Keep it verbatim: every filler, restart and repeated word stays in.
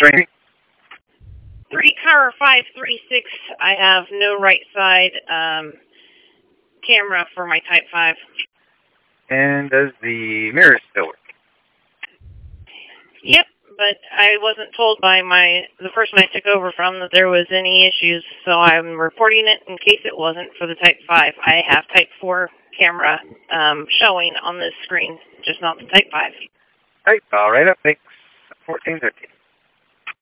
Three. Three car five three six. I have no right side um, camera for my Type five. And does the mirror still work? Yep, but I wasn't told by my the person I took over from that there was any issues, so I'm reporting it in case it wasn't for the Type five. I have Type four camera um, showing on this screen, just not the Type five. Right, all right, up, thanks. fourteen thirteen.